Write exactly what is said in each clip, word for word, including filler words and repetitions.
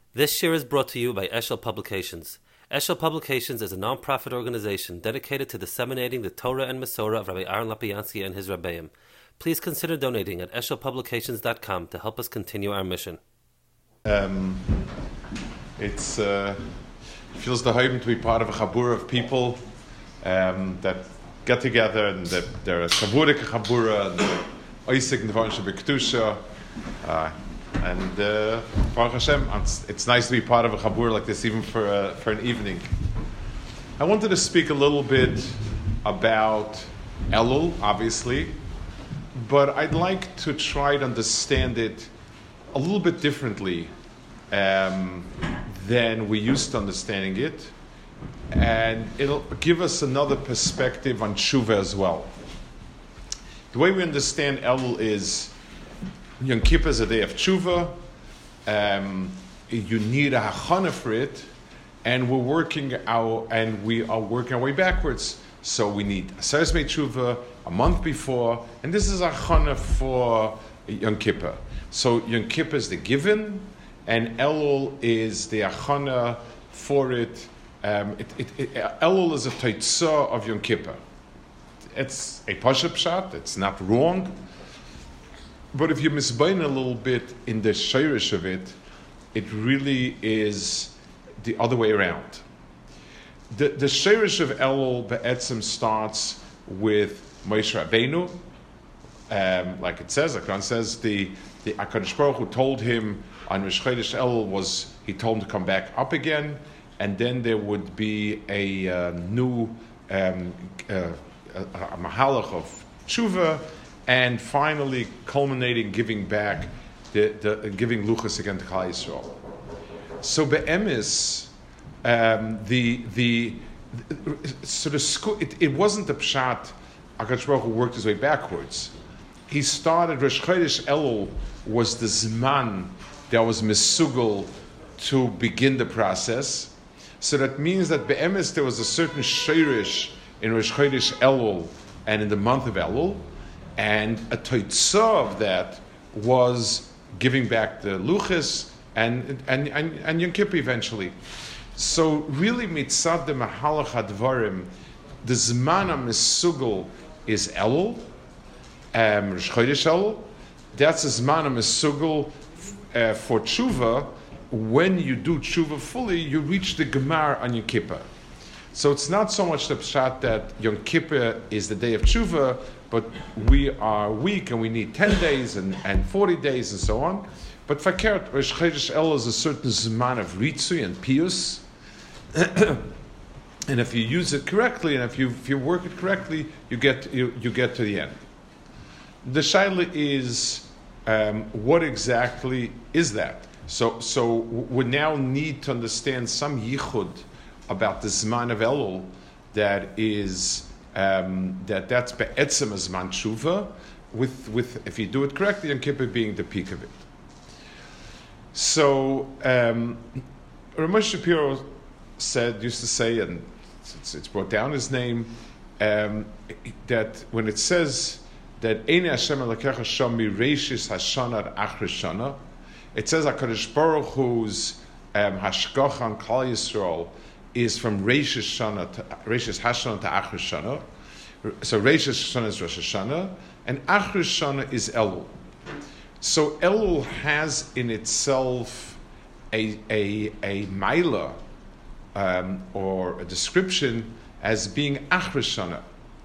This year is brought to you by Eshel Publications. Eshel Publications is a non-profit organization dedicated to disseminating the Torah and Masorah of Rabbi Aaron Lapiansky and his Rebbeim. Please consider donating at eshel publications dot com to help us continue our mission. Um, it's uh, feels the home to be part of a chabura of people um, that get together and that they're a chaburik chabura and oisik nevarim shebektusha. Uh, and uh, Baruch Hashem, it's, it's nice to be part of a chabura like this, even for uh, for an evening. I wanted to speak a little bit about Elul, obviously, but I'd like to try to understand it a little bit differently um, than we used to understanding it, and it'll give us another perspective on tshuva as well. The way we understand Elul is Yom Kippur is a day of tshuva. Um, you need a hachana for it, and we're working our and we are working our way backwards. So we need Aseres Beit Tshuva a month before, and this is a hachana for Yom Kippur. So Yom Kippur is the given, and Elul is the hachana for it. Um, it, it, it Elul is a teitzah of Yom Kippur. It's a pashup shot. It's not wrong. But if you misbein a little bit in the shirish of it, it really is the other way around. The the shirish of Elul be'etzim starts with Moshe Rabbeinu, um, like it says. The Quran says the the Hakadosh Baruch Hu told him on Rosh Chodesh Elul was he told him to come back up again, and then there would be a uh, new um, uh, a, a mahalach of tshuva. And finally, culminating, giving back, the, the giving luchas again to Klal Yisrael. So be'emes, um, the the so the school it, it wasn't the pshat. Hakadosh Baruch Hu worked his way backwards. He started Rosh Chodesh Elul was the zman that was mesugel to begin the process. So that means that be'emes there was a certain sheirish in Rosh Chodesh Elul and in the month of Elul. And a teitzah of that was giving back the luchas and and and, and Yom Kippur eventually. So really, mitzad the mahalach hadvarim, the zman mesugel is Elul, um, Rosh Chodesh Elul. That's the zman mesugel uh, for tshuva. When you do tshuva fully, you reach the gemar on Yom Kippur. So it's not so much the pshat that Yom Kippur is the day of tshuva, but we are weak and we need ten days and, and forty days and so on. But fakert, Rosh Chodesh Elul is a certain zman of ritzui and pius. And if you use it correctly and if you if you work it correctly, you get you, you get to the end. The shaila is um, what exactly is that? So so we now need to understand some yichud about the zman of Elul that is um, that that's be'etzem zman tshuva with with if you do it correctly, Yom Kippur being the peak of it. So um, Ramesh Shapiro said used to say, and it's, it's brought down his name, um, that when it says that Ein Hashem Elokecha Sham Mireishis Hashana Achris Shana, it says HaKadosh Baruch Hu's um, hashgacha on Klal Yisrael is from Reish Shana to Reish Hashana to Achris Shana. So Reish Shana is Rosh Hashanah, and Achris Shana is Elul. So Elul has in itself a a a maila um, or a description as being Achris Shana.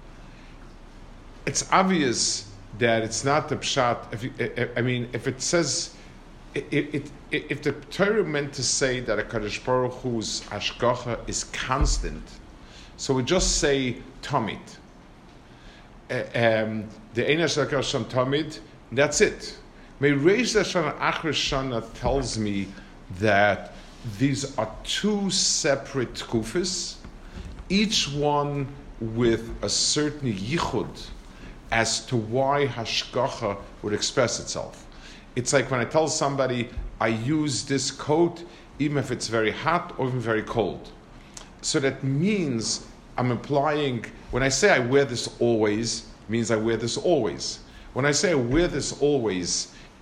It's obvious that it's not the pshat. If you, I mean, if it says. It, it, it, if the Torah meant to say that a Kadosh Baruch Hu's hashgacha is constant, so we just say tamid. Uh, um, the Ein Hashem Sham tamid, that's it. Mereish Shana Achris Shana tells me that these are two separate tkufis, each one with a certain yichud as to why hashgacha would express itself. It's like when I tell somebody, I use this coat even if it's very hot or even very cold. So that means I'm implying, when I say I wear this always, means I wear this always. When I say I wear this always,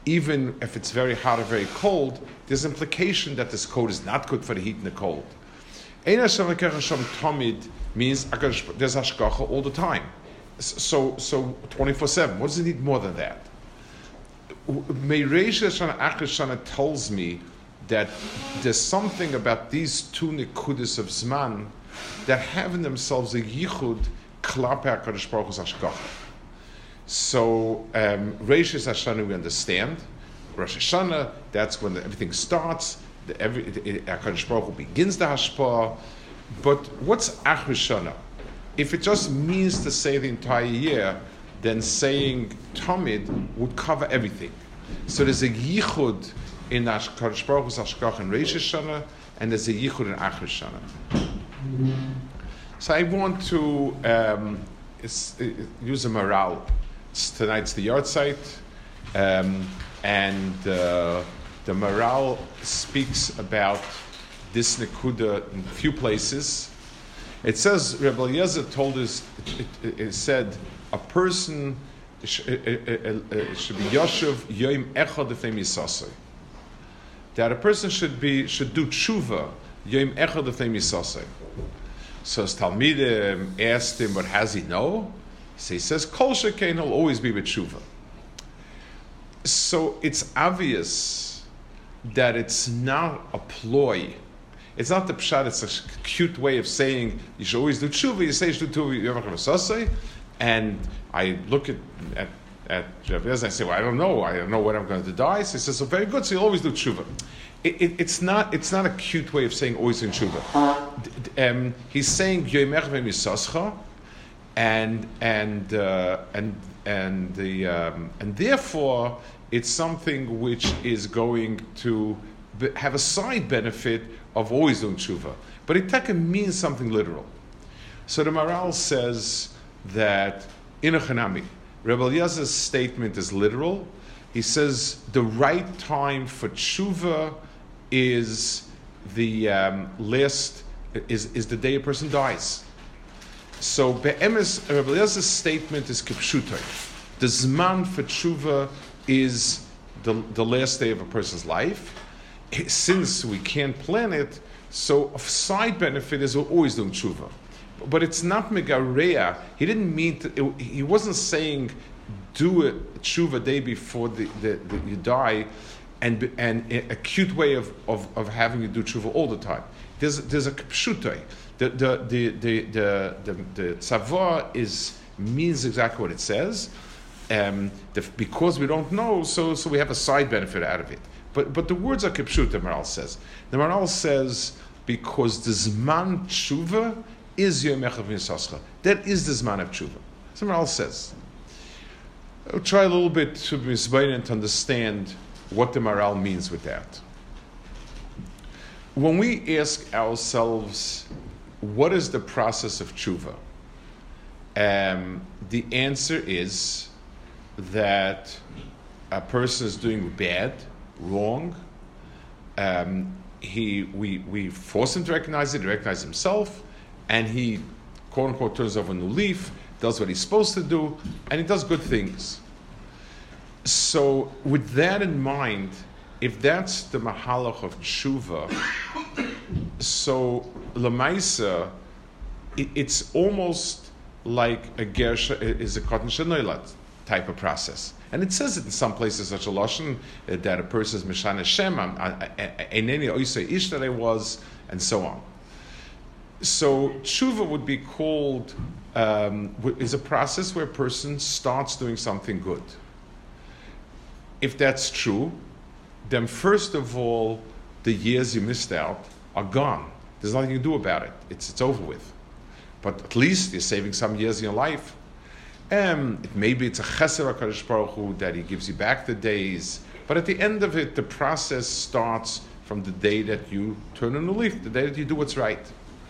even if it's very hot or very cold, there's implication that this coat is not good for the heat and the cold. Ein Hashem Elokecha Hashem Tamid means there's hashgacha all the time. So, so twenty-four seven. What does it need more than that? Meireisha Shana Achar Shana tells me that there's something about these two nekudas of Zman that have in themselves a yichud klape HaKadosh Baruch Hu's hashgacha. So, um, Reish Hashanah we understand. Rosh Hashanah, that's when the, everything starts. The, every HaKadosh Baruch Hu begins the hashpah. But what's Achar Shana? If it just means to say the entire year, then saying Tamid would cover everything. So there's a yichud in HaKadosh Baruch Hu's hashgacha in Reish Hashanah, and there's a yichud in Achar Shana. So I want to um, it's, it, use a morale. Tonight's the yard site, um, and uh, the morale speaks about this nekuda in a few places. It says, Rebbe Eliezer told us, it, it, it said, a person sh- it, it, it should be yoshev yoim echad lefnei misasei. That a person should be should do tshuva yoim echad lefnei misasei. So as Talmidim asked him, but has he know? So he says, Kol Shekein, he'll always be with tshuva. So it's obvious that it's not a ploy. It's not the pshat, it's a cute way of saying you should always do tshuva. You say you should do tshuva, and I look at at, at Rabbi Eliezer and I say, well, I don't know. I don't know when I'm going to die. So he says, so very good, so you always do tshuva. It, it, it's not it's not a cute way of saying always do tshuva. Um, he's saying yoimech v'misascha, and and uh, and and the um, and therefore it's something which is going to be, have a side benefit of always doing tshuva. But it means something literal. So the Maral says that in a Chanami, Rebbe Eliezer's statement is literal. He says the right time for tshuva is the um, last is is the day a person dies. So be'emes, Rebbe Eliezer's statement is kipshutai. The zman for tshuva is the the last day of a person's life. Since we can't plan it, so a side benefit is we're always doing tshuva. But it's not megareya. He didn't mean to, it, he wasn't saying do a tshuva day before the, the, the, you die, and and a cute way of, of, of having you do tshuva all the time. There's there's a pshutai. The the the the the the, the tzavah is means exactly what it says. Um, the, because we don't know, so so we have a side benefit out of it. But but the words are kipshut, the Maral says. The Maral says because the zman tshuva is yom echav nisascha. That is the zman of tshuva. So the Maral says. I'll try a little bit to be and to understand what the Maral means with that. When we ask ourselves, what is the process of tshuva? Um, the answer is that a person is doing bad, wrong. Um, he, we, we force him to recognize it, to recognize himself, and he, quote unquote, turns over a new leaf, does what he's supposed to do, and he does good things. So, with that in mind, if that's the mahalach of tshuva, so lemaisa, it, it's almost like a gersha is a cotton shenoilat type of process. And it says it in some places, such a lashon, uh, that a person is mishana shem, eneni oisei ish that I was, and so on. So tshuva would be called, um, is a process where a person starts doing something good. If that's true, then first of all, the years you missed out are gone. There's nothing you can do about it. It's it's over with. But at least you're saving some years in your life. Um, it, maybe it's a chesed HaKadosh Baruch Hu that he gives you back the days. But at the end of it, the process starts from the day that you turn a new leaf, the day that you do what's right.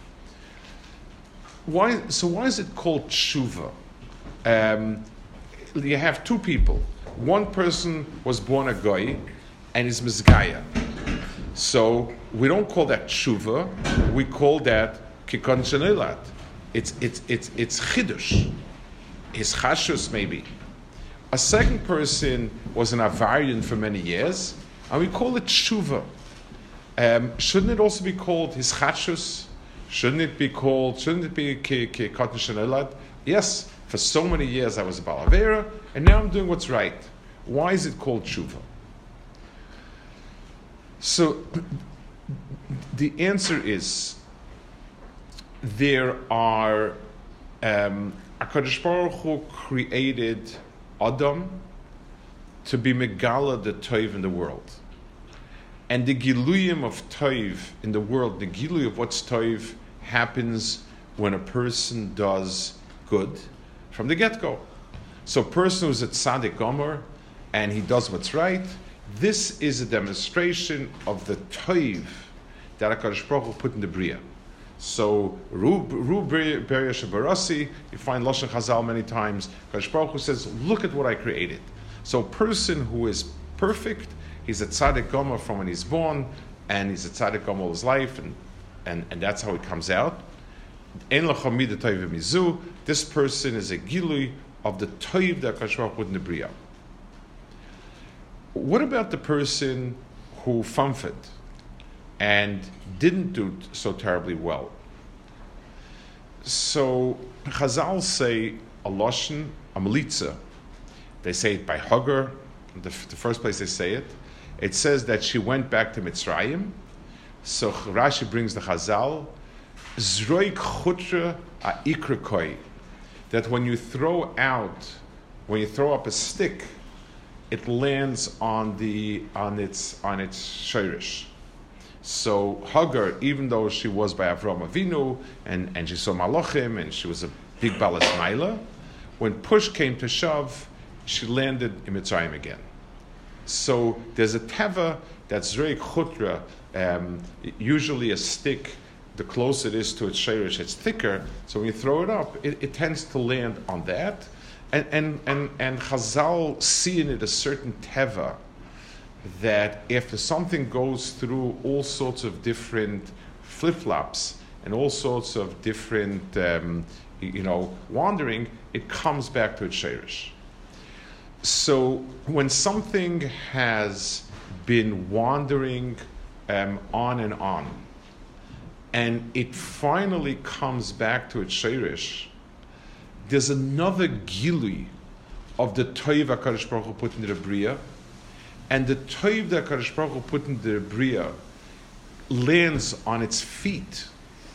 Why? So why is it called tshuva? Um, you have two people. One person was born a goy and is mizgaya. So we don't call that tshuva. We call that kikon shenilat. It's it's it's it's chidush. His chashus maybe. A second person was an Avarian for many years, and we call it tshuva. Um, shouldn't it also be called hischatshus? Shouldn't it be called, shouldn't it be ki katan shenolad? Yes, for so many years I was a balavera, and now I'm doing what's right. Why is it called tshuva? So, the answer is, there are, um, HaKadosh Baruch Hu created Adam to be Megala the Toiv in the world. And the Giluyim of Toiv in the world, the Gilui of what's Toiv, happens when a person does good from the get-go. So a person who's at Tzaddik Gomer and he does what's right, this is a demonstration of the Toiv that HaKadosh Baruch Hu put in the Bria. So, Ru Beria Shabarasi, you find Lashon Chazal many times. HaKadosh Baruch Hu says, look at what I created. So a person who is perfect, he's a tzaddik gomer from when he's born, and he's a tzaddik gomer all his life, and, and, and that's how it comes out. Ein lecha mida toiv mizu. This person is a gilui of the toiv that HaKadosh Baruch Hu put in the Bria. What about the person who famfed and didn't do so terribly well? So Chazal say a lashon, a melitza. They say it by Hagar, the, the first place they say it. It says that she went back to Mitzrayim. So Rashi brings the Chazal, zroik chutra ha'ikrakoi, that when you throw out, when you throw up a stick, it lands on the on its on its shirish. So Hagar, even though she was by Avraham Avinu and, and she saw Malachim and she was a big balas maila, when push came to shove, she landed in Mitzrayim again. So there's a teva that's very chutra. Um, usually a stick, the closer it is to its shirish, it's thicker. So when you throw it up, it, it tends to land on that. And and and and Chazal see in it a certain teva that if something goes through all sorts of different flip-flops and all sorts of different, um, you know, wandering, it comes back to its shirish. So when something has been wandering um, on and on, and it finally comes back to its shirish, there's another gilui of the toiv HaKadosh Baruch Hu put in the Bria, and the toiv that HaKadosh Baruch Hu put in the Bria lands on its feet,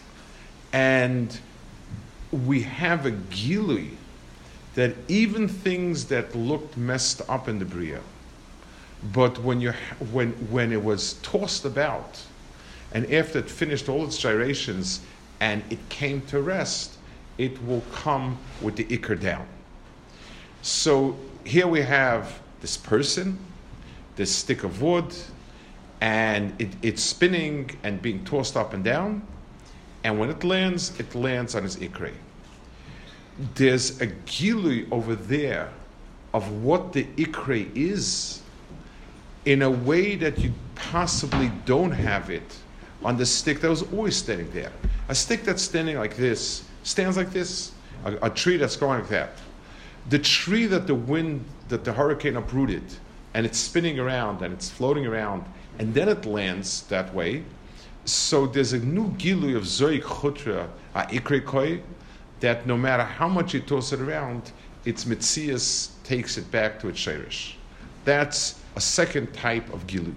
and we have a gilui that even things that looked messed up in the Bria, but when you when when it was tossed about, and after it finished all its gyrations and it came to rest, it will come with the ikr down. So here we have this person, this stick of wood, and it, it's spinning and being tossed up and down, and when it lands, it lands on its ikr. There's a gilui over there of what the ikr is in a way that you possibly don't have it on the stick that was always standing there. A stick that's standing like this stands like this, a, a tree that's going like that. The tree that the wind, that the hurricane uprooted, and it's spinning around and it's floating around, and then it lands that way. So there's a new gilui of zoik chutra ha'ikre koi, that no matter how much you toss it around, its mitzias takes it back to its shirish. That's a second type of gilui.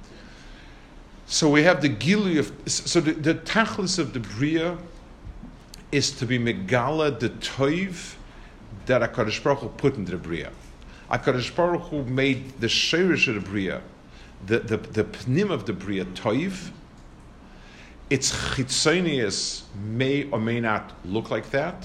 So we have the gilui of, so the, the tachlis of the Bria is to be megala the toiv that HaKadosh Baruch Hu put into the Bria. HaKadosh Baruch Hu made the shirish of the Bria, the, the, the pnim of the Bria, toiv. Its chitzonius may or may not look like that,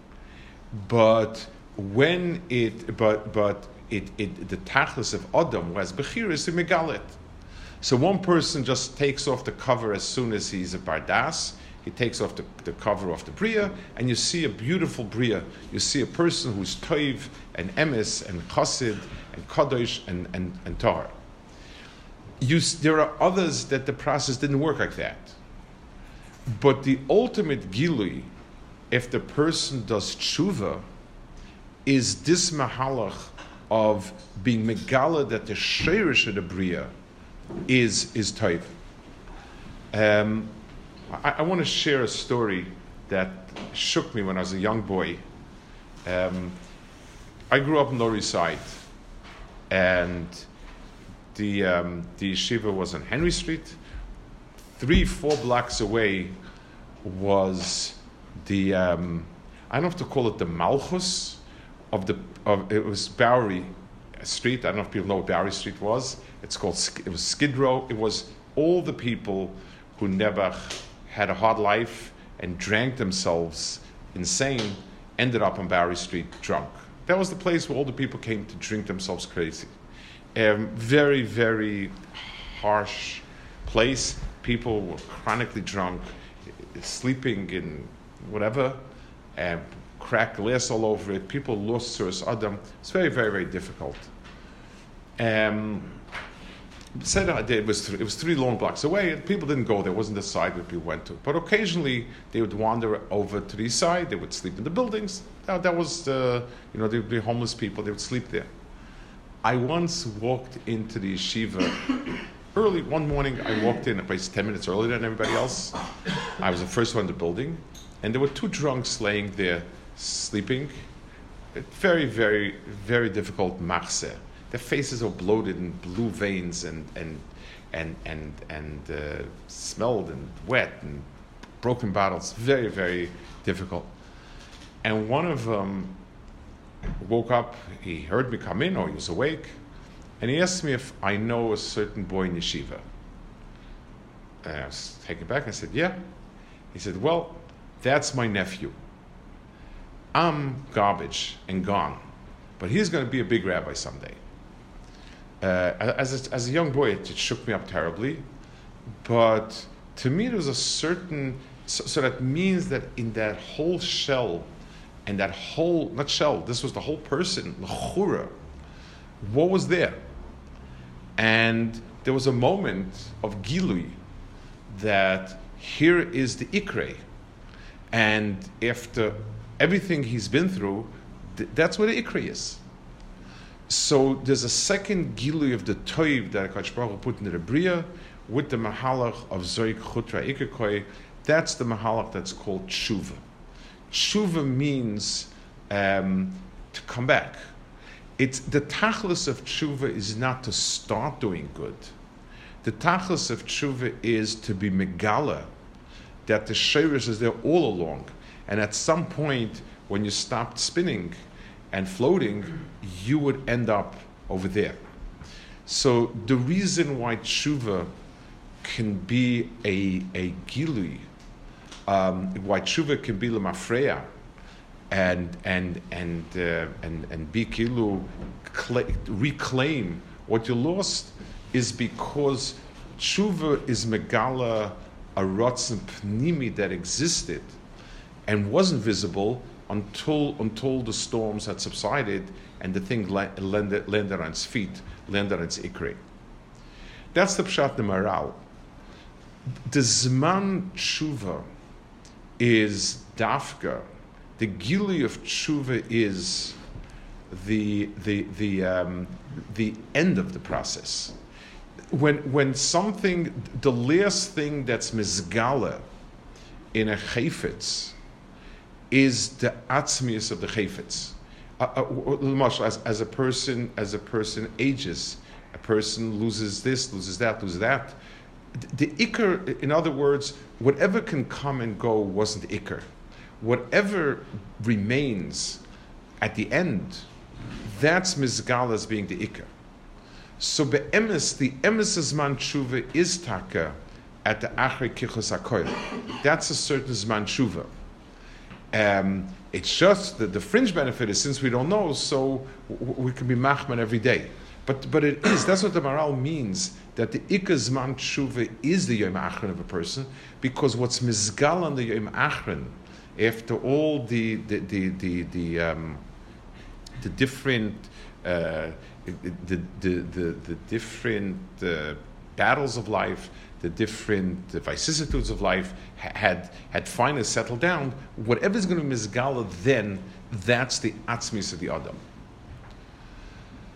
but when it, but but it, it the tachlis of Adam was bechir is to megalit. So one person just takes off the cover as soon as he's a bardas. He takes off the, the cover of the Bria, and you see a beautiful Bria. You see a person who's toiv and emes and chassid and kadosh and and and tar. You, there are others that the process didn't work like that. But the ultimate gilui, if the person does tshuva, is this mahalach of being megala that the sheirish of the bria is is toiv. Um, I, I want to share a story that shook me when I was a young boy. Um, I grew up in Lower East Side, and the um, the yeshiva was on Henry Street. Three, four blocks away was the um, I don't know if to call it the Malchus of the of it was Bowery Street. I don't know if people know what Bowery Street was. It's called it was Skid Row. It was all the people who never had a hard life and drank themselves insane ended up on Bowery Street drunk. That was the place where all the people came to drink themselves crazy. Um, very, very harsh place. People were chronically drunk, sleeping in whatever, and cracked glass all over it. People lost Suras Adam. It's very, very, very difficult. Um, said it was three, it was three long blocks away, and people didn't go there. It wasn't the side where people went to. But occasionally they would wander over to the east side. They would sleep in the buildings. That, that was the, you know, they would be homeless people. They would sleep there. I once walked into the yeshiva early one morning. I walked in, about ten minutes earlier than everybody else. I was the first one in the building, and there were two drunks laying there sleeping. Very, very, very difficult machzeh. Their faces are bloated and blue veins and and and and and uh, smelled and wet and broken bottles. Very, very difficult. And one of them woke up. He heard me come in, or he was awake, and he asked me if I know a certain boy in yeshiva. And I was taken back. I said, "Yeah." He said, "Well, that's my nephew. I'm garbage and gone, but he's going to be a big rabbi someday." Uh, as, a, as a young boy, it, it shook me up terribly, but to me there was a certain, so, so that means that in that whole shell, and that whole, not shell, this was the whole person, l'chura, what was there? And there was a moment of gilui, that here is the ikre, and after everything he's been through, th- that's what the ikre is. So there's a second gilui of the toiv that HaKadosh Baruch Hu put into the bria with the mahalach of zoik chutra ikekoi. That's the mahalach that's called tshuva. Tshuva means um, to come back. It's the tachlis of tshuva is not to start doing good. The tachlis of tshuva is to be megala, that the shirish is there all along, and at some point when you stopped spinning and floating, you would end up over there. So the reason why tshuva can be a a gilui, um, why tshuva can be lemafreya, and and and uh, and and be kilu, reclaim what you lost, is because tshuva is megala a rotzen pnimi that existed and wasn't visible until until the storms had subsided and the thing landed, landed on its feet, landed on its ikre. That's the pshat the maral. The zman tshuva is dafka. The gili of tshuva is the the the um, the end of the process. When when something, the last thing that's mizgala in a chayfetz is the atzmius of the chayfetz. Uh, uh, as, as a person, as a person ages, a person loses this, loses that, loses that. The, the ikr, in other words, whatever can come and go wasn't ikr. Whatever remains at the end, that's mizgal as being the ikr. So be'emes, the emes zman tshuva is taka at the achri kichos hakoil. That's a certain zman tshuva. Um, it's just that the fringe benefit is, since we don't know, so w- we can be machman every day. But but it is, that's what the maral means, that the ikar zman tshuva is the yom achron of a person, because what's mizgal on the yom achron, after all the the the the, the, um, the different uh, the, the, the, the different uh, battles of life, the different the vicissitudes of life had had finally settled down. Whatever is going to be mizgala then, that's the atzmis of the Adam.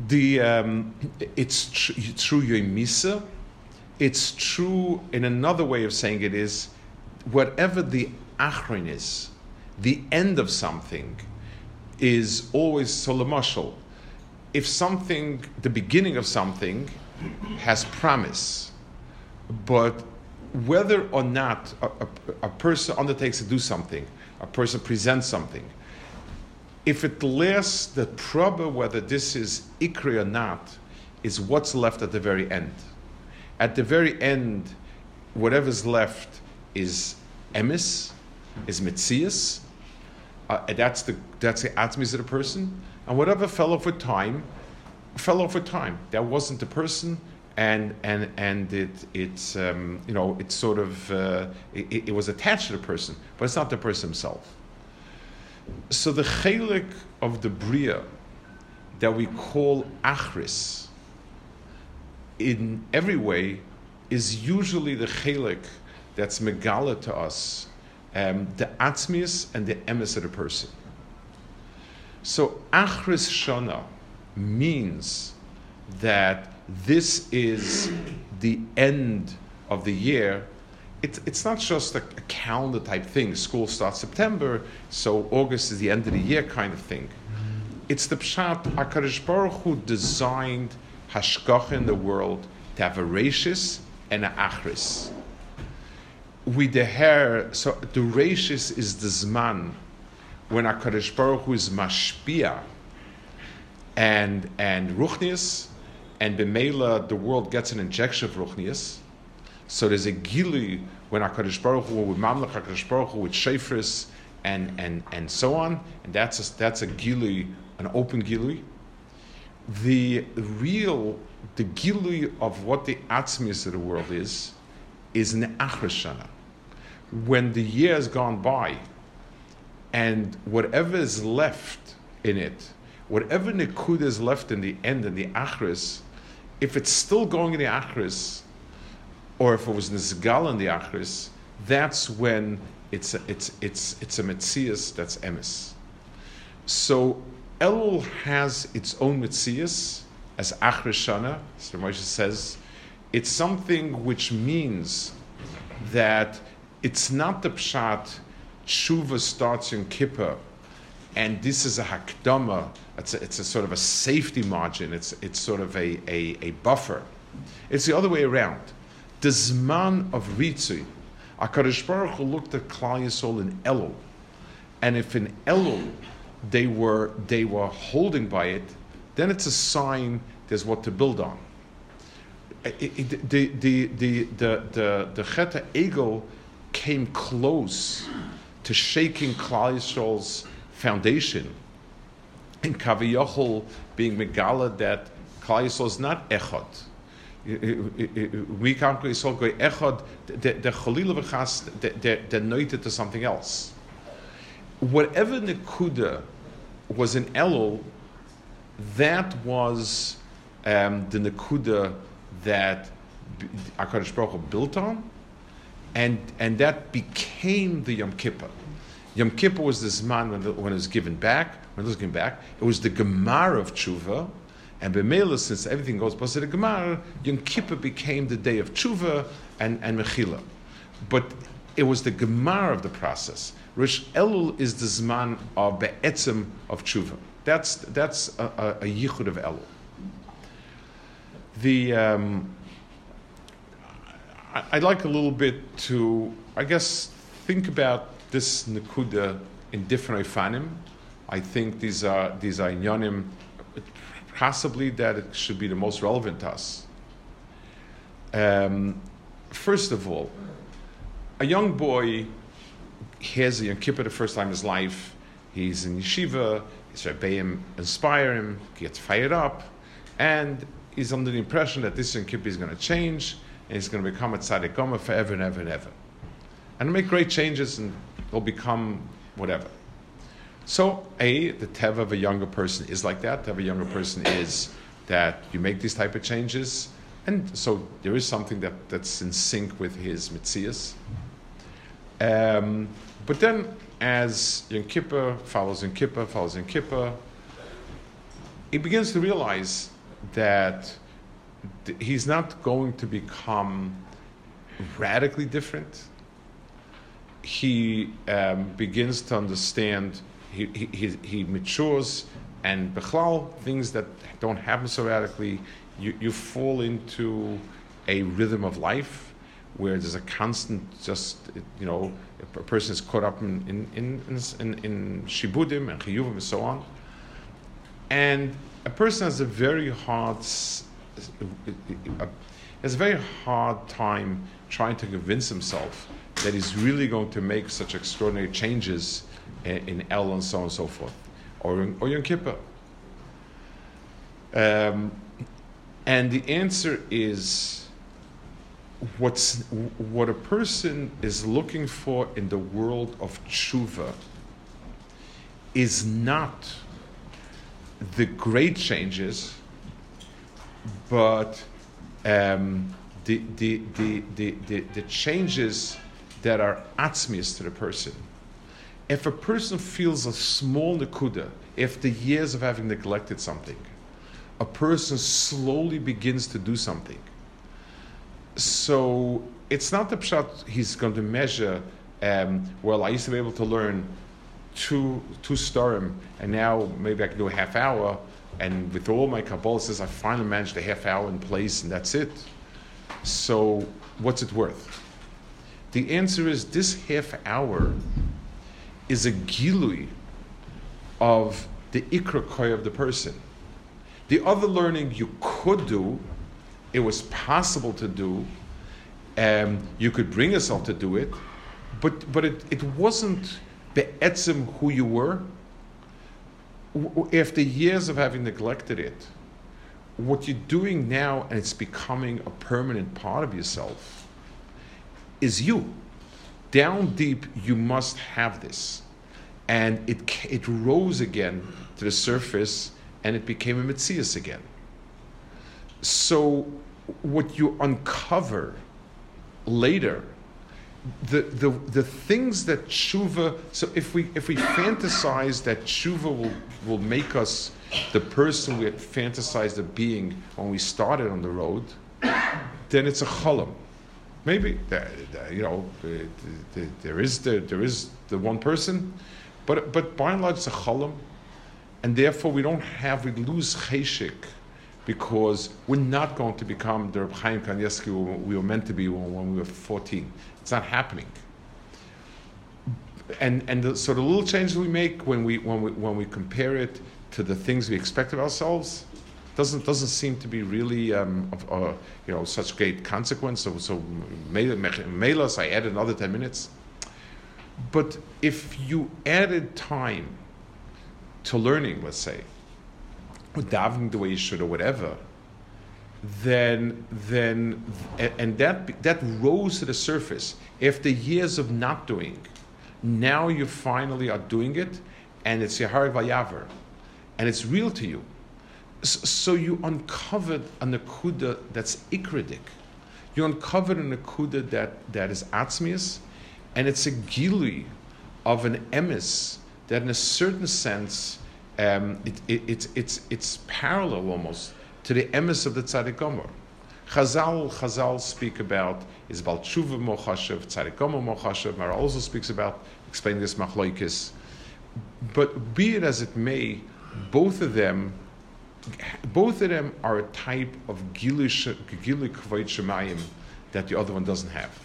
The um, it's tr- through Yom Misa. It's true in another way of saying it is, whatever the achron is, the end of something, is always so lemashal. If something, the beginning of something, has promise, but whether or not a, a, a person undertakes to do something, a person presents something, if it lasts the proba whether this is ikri or not, is what's left at the very end. At the very end, whatever's left is emes, is mitzias. Uh, that's the that's the atmis of the person, and whatever fell off with time, fell off with time. That wasn't the person, and and and it it's um, you know it's sort of uh, it, it was attached to the person, but it's not the person himself. So the chelik of the bria that we call achris, in every way, is usually the chelik that's megala to us, um, the atzmius and the emes of the person. So achris shana means that this is the end of the year. It, it's not just a, a calendar type thing. School starts September, so August is the end of the year kind of thing. It's the pshat HaKadosh Baruch Hu designed hashgacha in the world to have a rashis and a achris. We the hair, so the rashis is the zman when HaKadosh Baruch Hu is mashpia and and ruchnius, and b'meila the world gets an injection of ruchnius. So there's a gili when HaKadosh Baruch Hu, with mamlech HaKadosh Baruch Hu, with shefris and and and so on, and that's a, that's a gili, an open gili. The real, the gili of what the atzmius of the world is, is in Achris Shana. When the year has gone by, and whatever is left in it, whatever nikud is left in the end, in the Achris, if it's still going in the Achris, or if it was Nizgal in the Achris, that's when it's a, it's it's it's a Metzias that's emes. So Elul has its own Metzias as Achris Shana, as the Moshe says. It's something which means that it's not the pshat tshuva starts in Kippur, and this is a hakdama. It's a, it's a sort of a safety margin. It's it's sort of a, a, a buffer. It's the other way around. The zman of ritzui, HaKadosh Baruch Hu looked at Klal Yisrael in Elul, and if in Elul they were they were holding by it, then it's a sign there's what to build on. It, it, the the the the the the Chet HaEgel came close to shaking Klal Yisrael's foundation, in Kaviyachol being megala that Klal Yisrael is not echad. We can't go echad. The chalila v'chas they're noted to something else. Whatever nekuda was in Elul, that was um, the nekuda that HaKadosh Baruch Hu built on, and and that became the Yom Kippur. Yom Kippur was this man when, the, when it was given back. When it was given back, it was the Gemara of Tshuva, and b'meila, since everything goes by the Gemara, Yom Kippur became the day of Tshuva and and Mechila. But it was the Gemara of the process. Rish Elul is the Zman of Be'etzim of Tshuva. That's that's a, a, a yichud of Elul. The um, I, I'd like a little bit to, I guess, think about this nekuda in different ofanim. I think these are these are inyanim, possibly that it should be the most relevant to us. Um, first of all, a young boy has a Yom Kippur the first time in his life. He's in yeshiva. His rebbeim inspire him. He gets fired up, and he's under the impression that this Yom Kippur is going to change, and he's going to become a tzaddik gomer forever and ever and ever, and make great changes, and he'll become whatever. So, A, the teva of a younger person is like that. The teva of a younger person is that you make these type of changes, and so there is something that, that's in sync with his mitzias. Um, but then, as Yom Kippur follows Yom Kippur, follows Yom Kippur, he begins to realize that th- he's not going to become radically different. He um, begins to understand, he, he, he, he matures, and bechlal, things that don't happen so radically, you, you fall into a rhythm of life where there's a constant, just, you know, a person is caught up in, in, in, in, in shibudim and chiyuvim and so on. And a person has a very hard, has a very hard time trying to convince himself that he's really going to make such extraordinary changes in, in El and so on and so forth, or in, or Yom Kippur. Um, and the answer is, what's what a person is looking for in the world of tshuva is not the great changes, but um, the, the, the, the, the, the changes that are atzmius to the person. If a person feels a small nekuda, after years of having neglected something, a person slowly begins to do something. So it's not the pshat he's going to measure, um, well, I used to be able to learn two two starim, and now maybe I can do a half hour, and with all my Kabbalah says I finally managed a half hour in place, and that's it. So what's it worth? The answer is this half hour is a gilui of the ikra koy of the person. The other learning you could do, it was possible to do, um, you could bring yourself to do it, but but it, it wasn't be'etzim who you were. After years of having neglected it, what you're doing now, and it's becoming a permanent part of yourself, is you. Down deep, you must have this. And it it rose again to the surface, and it became a metzias again. So what you uncover later, the the the things that tshuva, so if we if we fantasize that tshuva will, will make us the person we had fantasized of being when we started on the road, then it's a cholam. Maybe you know there is the there is the one person, but but by and large it's a cholam, and therefore we don't have we lose cheshik, because we're not going to become the Reb Chaim Kanievsky we were meant to be when, when we were fourteen. It's not happening. And and the, so the little changes we make when we when we when we compare it to the things we expect of ourselves doesn't doesn't seem to be really um, of uh, you know such great consequence. So so Melas, I added another ten minutes. But if you added time to learning, let's say, or davening the way you should or whatever, then then and that that rose to the surface after years of not doing. Now you finally are doing it, and it's Yahar Vayaver, and it's real to you. So you uncovered a nekuda that's ikradik. You uncovered a nekuda that, that is atzmius, and it's a gilui of an emes that, in a certain sense, um, it, it, it's it's it's parallel almost to the emes of the Tzaddik Gomer. Chazal Chazal speak about is Bal Tshuva Mochashev, Tzaddik Gomer Mochashev. Mara also speaks about explaining this machloikis. But be it as it may, both of them, both of them are a type of Gilui Kvod Shemayim that the other one doesn't have.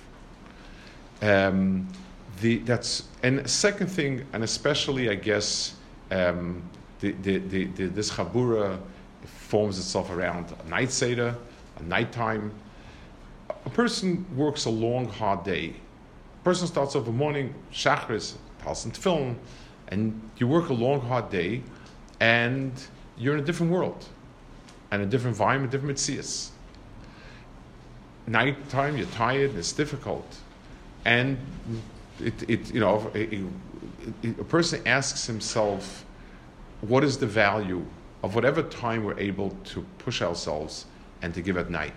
Um, the that's and second thing, and especially I guess um, the, the, the, the this Chabura forms itself around a night seder, a nighttime. A person works a long, hard day. A person starts off in the morning, Shachris, Talsent film, and you work a long, hard day, and you're in a different world, and a different environment, different mitzias. Nighttime, you're tired, it's difficult, and it, it you know, a, a, a person asks himself, what is the value of whatever time we're able to push ourselves and to give at night?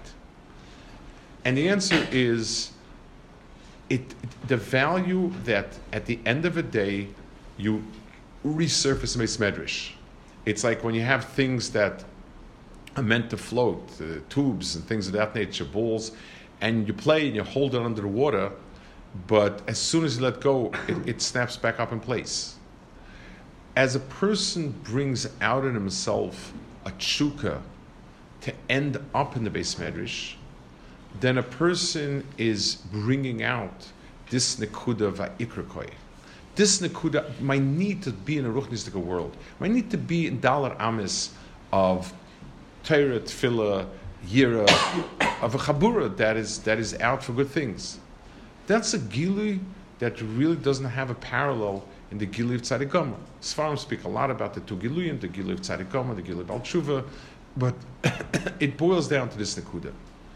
And the answer is, it, the value that at the end of a day you resurface Meis Medrash. It's like when you have things that are meant to float, uh, tubes and things of that nature, balls, and you play and you hold it under the water, but as soon as you let go, it, it snaps back up in place. As a person brings out in himself a tshuka to end up in the Beis Medrash, then a person is bringing out this nekuda va'ikrakoi. This nekuda, my need to be in a ruchnistic world, my need to be in dalar amis of Torah, Tefillah, Yira, of a chabura that is that is out for good things. That's a gilui that really doesn't have a parallel in the gilui of Tzadik Gomer. Sfarim speak a lot about the two giluyim, the gilui of Tzadik Gomer, the gilui of Al Tshuva, but it boils down to this nekuda.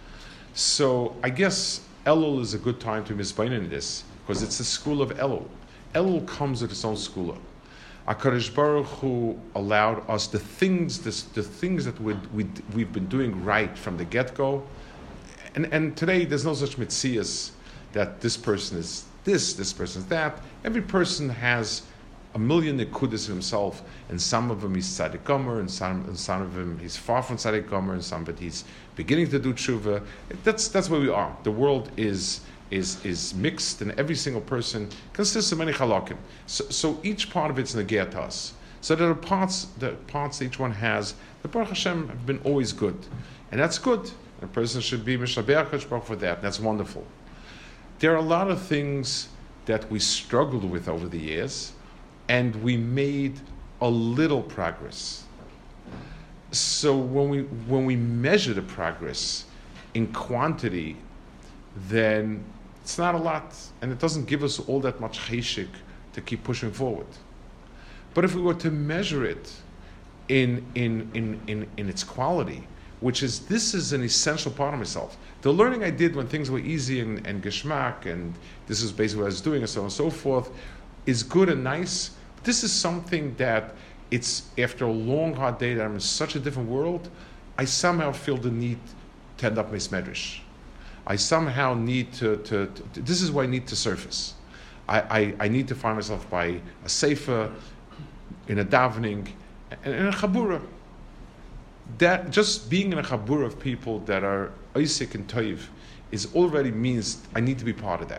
So I guess Elul is a good time to misbain in this, because it's the school of Elul. Elul comes with its own school. HaKadosh Baruch Hu allowed us the things, this, the things that we'd, we'd, we've been doing right from the get-go. And, and today there's no such mitzias that this person is this, this person is that. Every person has a million nekudas in himself, and some of them he's Tzadik Gomer, and some, and some of them he's far from Tzadik Gomer, and some of it he's beginning to do tshuva. That's, that's where we are. The world is is is mixed, and every single person consists of many halakim. So, so each part of it's negeh to us. So there are parts, the parts each one has, the Baruch Hashem have been always good. And that's good. A person should be mishabeach HaKadosh Baruch for that. That's wonderful. There are a lot of things that we struggled with over the years, and we made a little progress. So when we when we measure the progress in quantity, then it's not a lot, and it doesn't give us all that much cheshik to keep pushing forward. But if we were to measure it in in in in, in its quality, which is this is an essential part of myself. The learning I did when things were easy and, and geschmack, and this is basically what I was doing, and so on and so forth, is good and nice. But this is something that it's after a long, hard day that I'm in such a different world, I somehow feel the need to end up Beis Medrash. I somehow need to, to, to, this is where I need to surface. I, I, I need to find myself by a sefer, in a davening, and in a chabura. That, just being in a chabura of people that are Isaac and Toiv is already means I need to be part of that.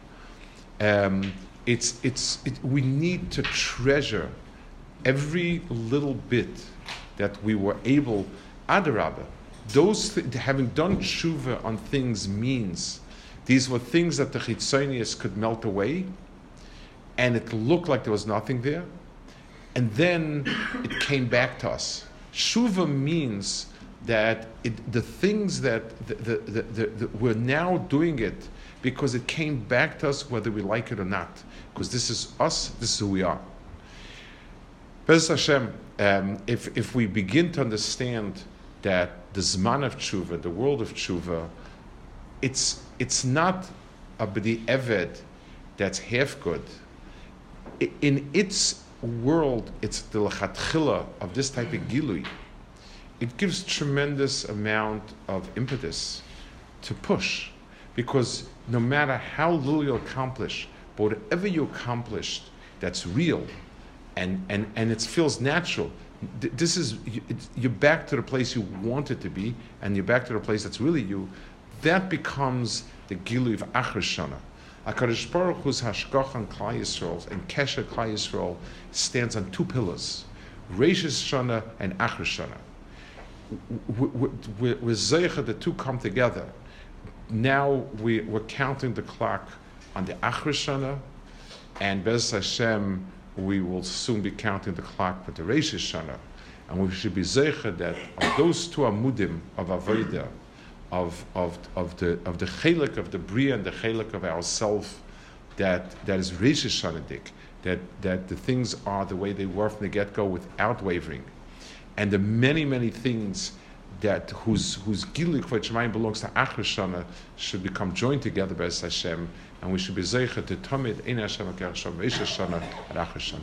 Um, it's, it's, it, we need to treasure every little bit that we were able, adarabah. Those th- having done tshuva on things means these were things that the chitzonius could melt away, and it looked like there was nothing there, and then it came back to us. Tshuva means that it, the things that the, the, the, the, the, we're now doing it because it came back to us whether we like it or not, because this is us, this is who we are. Bez Hashem, um, if if we begin to understand that the Zman of Tshuva, the world of Tshuva, it's it's not a b'di eved that's half good. In its world, it's the lechatchila of this type of gilui. It gives tremendous amount of impetus to push, because no matter how little you accomplish, but whatever you accomplished that's real, and and and it feels natural. This is, you're back to the place you wanted to be, and you're back to the place that's really you. That becomes the Gilui of Achar Shana. HaKadosh Baruch Hu's Hashgach on Klal Yisrael and Kesher Klal Yisrael stands on two pillars, Reish Shana and Achar Shana. With Zeicha, the two come together. Now we, we're counting the clock on the Achar Shana, and Bez Hashem, we will soon be counting the clock with the Reish Shana, and we should be zeicher that of those two amudim of avodah, of of of the of the chelik of the bria and the chelik of ourself, that that is Reish Shanadik, that that the things are the way they were from the get go without wavering, and the many many things that whose whose gilui k'vod Shemayim belongs to Achar Shana should become joined together by Hashem. And we should be zeicher to tamid ein Hashem akar Hashem Reish Shana and Achar Shana.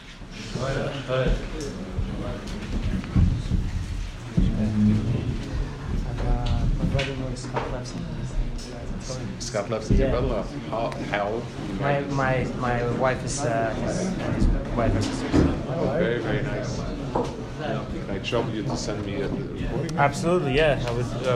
My brother knows Scott Lefson. Scott Lefson, your brother. How? How? My my my wife is uh, his, his wife is. Oh, very very nice. Can I trouble you to send me a recording? Absolutely, yeah. I was. Uh,